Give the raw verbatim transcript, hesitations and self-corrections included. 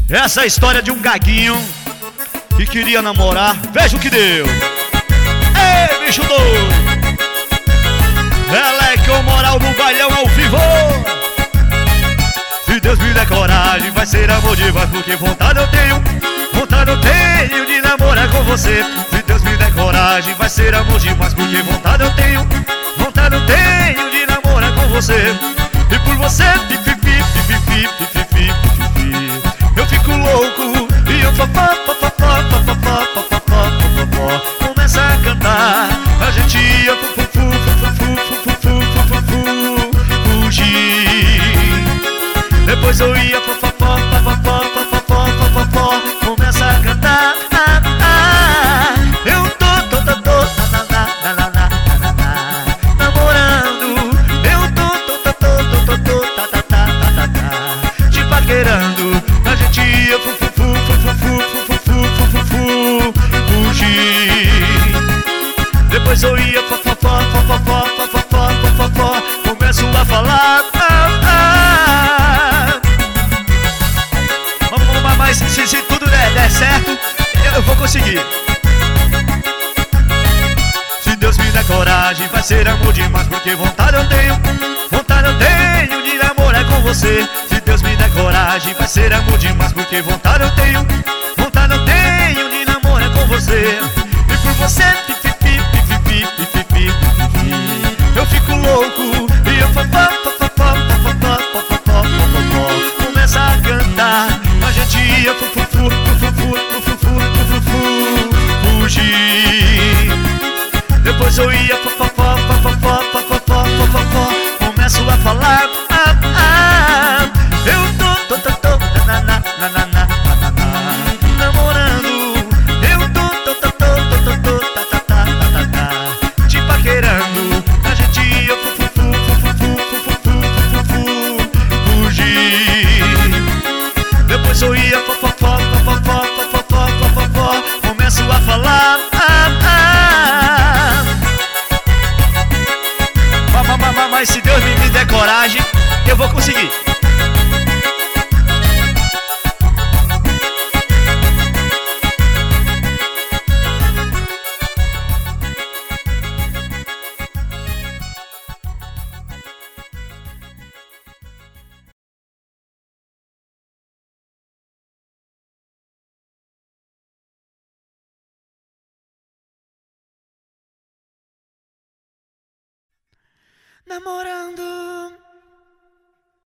Essa é a história de um gaguinho que queria namorar. Veja o que deu. Ei, bicho doido. Ela é com moral no bailão ao vivo. Se Deus me der coragem, vai ser amor demais, porque vontade eu tenho, vontade eu tenho de namorar com você. Se Deus me der coragem, vai ser amor demais, porque vontade eu tenho, vontade eu tenho de namorar com você. E por você, pipipi, pipipi, pipipi, pipipi, eu fico louco e eu papá, papá, papá, papá, papá, papá, começa a cantar. A gente ia fu, fu, fu, fu, fu, fu, fu, fu, fu, fugir. Depois eu ia fu, fu, fu, fu, fu, fu, fu, fu, começa a cantar. Ah, ah, eu tô, tô, tô, tô, na, na, na, na, na, na, na, namorando. Eu tô, tô, tô, tô, tô, tô, tô, tá, tá, tá, tá, tá, te paquerando. A gente ia fu, fu, fu, fu, fu, fu, fu, fu, fu, fu, fugir. Depois eu ia fó, fó, fó, fó, fó, fó, fó, fó, fó, fó, começo a falar. Ah, ah. Vamos, vamos, mas se, se tudo der, der certo, eu, eu vou conseguir. Se Deus me der coragem, vai ser amor demais, porque vontade eu tenho, vontade eu tenho de namorar com você. Se Deus me der coragem, vai ser amor demais, porque vontade eu tenho, vontade eu tenho de namorar com você. E por você, pipipi, pipipi, pipipi, pipipi, eu fico louco e eu papá, papá, papá, papá, papá, papá, começa a cantar. A gente ia fu, fu, fu, fu, fu, fu, fu, fu, fu, fu, fugir. Depois eu ia papá, papá, papá, papá, papá, papá, começo a falar. Ah, ah, eu tô, tô, tô, tô, na, na, na, na, na, na, na, namorando. Eu tô, tô, tô, tô, tô, tô, tá, tá, tá, tá, tá, te paquerando. A gente ia fu, fu, fu, fu, fu, fu, fu, fu, fu, fugir. Depois eu ia fó, fó, fó, fó, fó, fó, fó, fó, fó, começo a falar. Ah, ah. Mas, mas, mas se Deus me, me der coragem, eu vou conseguir. Namorando.